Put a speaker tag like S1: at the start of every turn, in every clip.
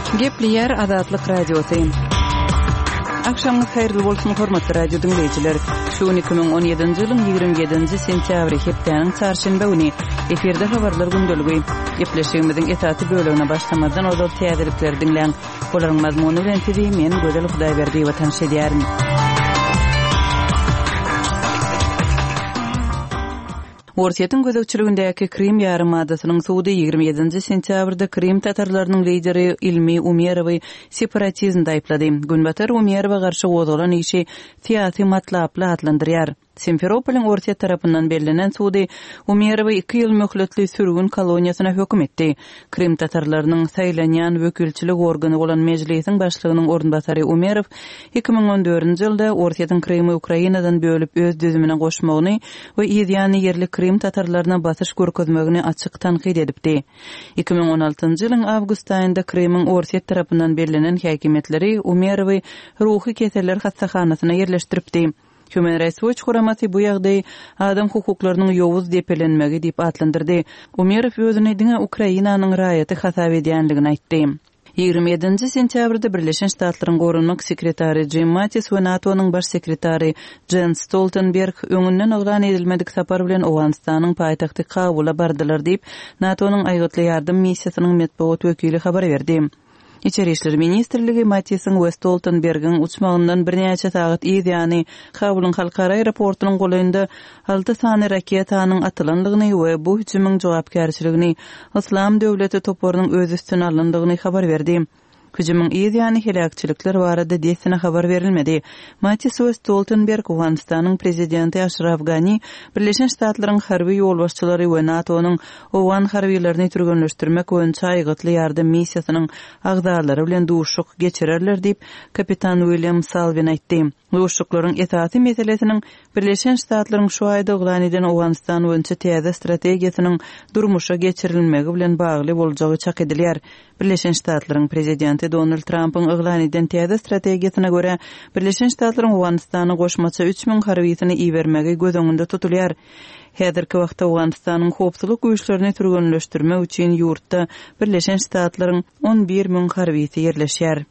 S1: Gepleyer Azatlyk radiosu. Akşamınız hayırlı bolsun hormatly radio dinleyijiler. Şu 2017-nji ýylyň 27-nji sentýabry hepdeniň çarşamba güni eferde habarlar gündöligi. Gepleşigimiziň etaty bölümine başlamadan ozal täzelikleri dinleň. Olaryň mazmuny bilen tezi men Gözel Hudaýberdi we tanış edýärin. Orsiýetiň gözegçiligindäki Krim ýarymadasynyň suwdy 27-nji sentýabrda Krim tatarlarynyň lideri Ilmi Umerowy separatizmde aýplady. Günbatar Umerowa garşy gozalan işi siýasy matlaply adlandyrýar. Simferopoliň Orsiýet tarapyndan bellänen suwdy Umerowy 2 ýyl möhletli sürgün koloniýasyna hökm etdi. Krim tatarlarynyň saýlanýan wekilçilik organy bolan mejlisiň başlygynyň ornbasary Umerov 2014-nji ýylda Orsiýetiň Krimy Ukrainadan bölüp öz düzümine goşmagyny we ýa-ni yerli Krim tatarlaryna basyş görkezmegini açyk tanqid edipdi. 2016-njy ýylyň awgust aýynda Krymyň Orsiýet tarapyndan bellänen häkimetleri Umerowy ruhy keseller hastahanasyna yerleşdiripdi. Human Rights Watch guramasy bu ýagdaý adam hukuklarynyň ýowuz depelenmegi diýip atlandyrdy. Umerov özüni diňe Ukrainanyň raýaty hasap edýänligini aýtdy. 27-nji sentýabrda Birleşen Ştatlaryň gorunmak sekretary Jim Mattis we NATO'nyň baş sekretary Jens Stoltenberg öňünden oglan edilmedik sapar bilen Owganistanyň paýtagty Kabula bardylar diýip NATO'nyň aýgatly ýardym missiýasynyň medeniýet wekili habar berdi. İçeri işleri Ministrligi Mattis'in we Stoltenberg'in uçmağından bir näçe saat ýa-ni Kabul'un halkara aeroportunyň goýunda 6 sany raketanyň atylandygyny we bu hüjümyň jogapkärçiligini Islam döwleti toparynyň öz üstüne alyndygyny habar berdi. Hüjümyň ýa-ni helakçylikler barada diýsine habar berilmedi. Mattis we Stoltenberg Owganistanyň prezidenti Ashraf Ghani Birleşen Ştatlaryň harby ýolbaşçylary we NATO'nyň Owgan harbylaryny türgenleşdirmek boýunça aýgatly ýardym missiýasynyň agdalary bilen duşuk geçirerler diýip kapitan William Salvin aýtdy. Duşuklaryň esasy meselesiniň Birleşen Ştatlaryň şu aýda oglan eden Owganistan boýunça täze strategiýasynyň durmuşa geçirilmegi bilen bagly boljagy çak edilýär. Birleşen Ştatlaryň prezidenti Donald Trump'ın oglan eden täze strategiýasyna görä Birleşen Ştatlaryň Owganistany goşmaça 3000 harbysyny iýermegi göz öňünde tutulýar. Häzirki wagtda Owganistanyň howpsuzlyk güýçlerini türgenleşdirmek üçin ýurtda Birleşen Ştatlaryň 11000 harbysy ýerleşýär.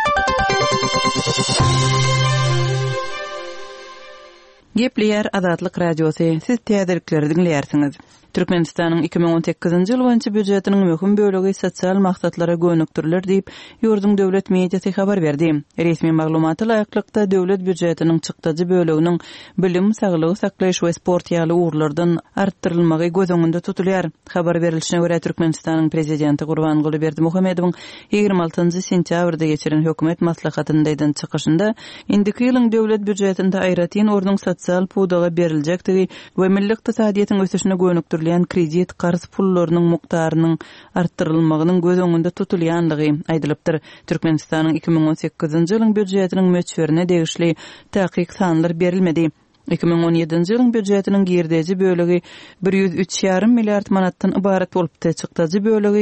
S1: Gepleyer Azatlyk radiosu, siz täzelikleri dinleýärsiňiz. Türkmenistanyň 2018-nji ýyl boýunça büdjetiniň möhüm bölegi sosial maksatlara gönükdiriler diýip ýurdun döwlet mediýasy habar berdi. Resmi maglumaty laýyklykda döwlet büdjetiniň çykdyjy böleginiň bilim, saglygy saklaýyş we sport ýaly urlardan artdyrylmagy göz öňünde tutulýar. Habar berilişine görä Türkmenistanyň prezidenti Gurbanguly Berdimuhamedowyň 26-njy sentýabrda geçiren hökümet maslahatyndaýdan çykyşynda indiki ýylyň döwlet büdjetinde aýratyn orduň sosial pudaga beriljekdigi we milli ykdysadyýatyň ösüşine gönükdirilen kredit qarz pullarynyň mukdarynyň artdyrylmagynyň göz öňünde tutulýanlygy aýdylypdyr. Türkmenistanyň 2018-nji ýylyň büdjetiniň möçberine degişli täqiq sanlar berilmedi. 2017-nji ýylyň büdjetiniň girdeji bölegi 103,5 milliard manatdan ibaret bolupdy. Çykdyjy bölegi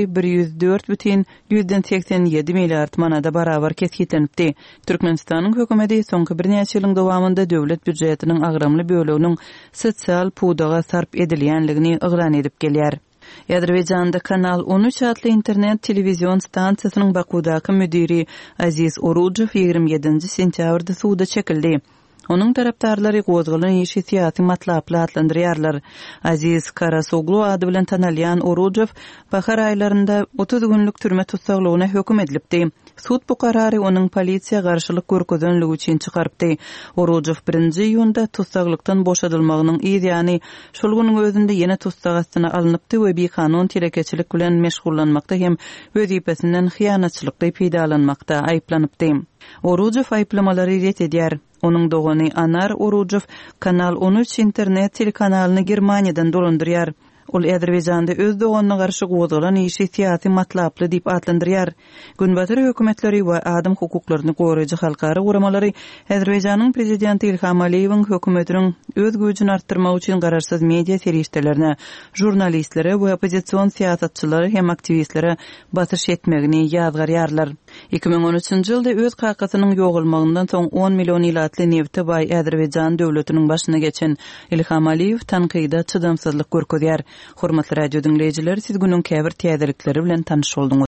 S1: 104,87 milliard manada barabar kesgitlenipdi. Türkmenistanyň hökümeti soňky bir näçe ýylyň dowamında döwlet büdjetiniň agramly böleginiň sosial pudaga sarp edilýänligini yglan edip gelýär. Azerbaýjanda Kanal 13 adly internet televizion stansiýasynyň Bakudaky müdiri Aziz Orujow 27-nji sentýabrda suwda çekildi. Onun taraptarlary gozgalan işi siýasy matlaply adlandyrýarlar. Aziz Karasoglu ady bilen tanalýan Orujow bahar aýlarynda 30 günlük türme tutsaglygyna hökm edilipdi. Sud bu karary onun polisiýa garşylyk görkezlenligi üçin çykarypdy. Orujow 1-nji ýylda tutsaglykdan boşadylmagynyň ýa-ni şol güniň özünde ýene tutsag astyna alınıpdy we bir kanun tirekeçilik bilen meşgullanmakda hem wezipesinden hyýanatçylykly peýdalanmakda aýplanypdy. Orujow aýplamalary ret edýär. Onun dogany Anar Orujow Kanal 13 internet telekanalyny Germaniýadan dolandyrýar. Ol Azerbaýjanda öz doganyna garşy gozgalan işi siýasy matlaply diýip adlandyrýar. Günbatyr hökümetleri we adam hukuklaryny goraýjy halkara guramalary Azerbaýjanyň prezidenti Ilham Aliýewiň hökümetiniň öz güýjüni artdyrmak üçin gararsyz media serişdelerine, jurnalistlere we opozisiýon siýasatçylary hem aktivistlere basyş etmegini ýazgarýarlar. 2013-nji ýylda öz kakasynyň ýogulmagyndan soň 10 million ilatly nefti baý Azerbaýjan döwletiniň başyna geçen Ilham Aliýew tanqida çydamsızlyk görkezýär. Hormatly radio dinleyijiler, siz günüň käbir täzelikleri bilen tanyş bolduňyz.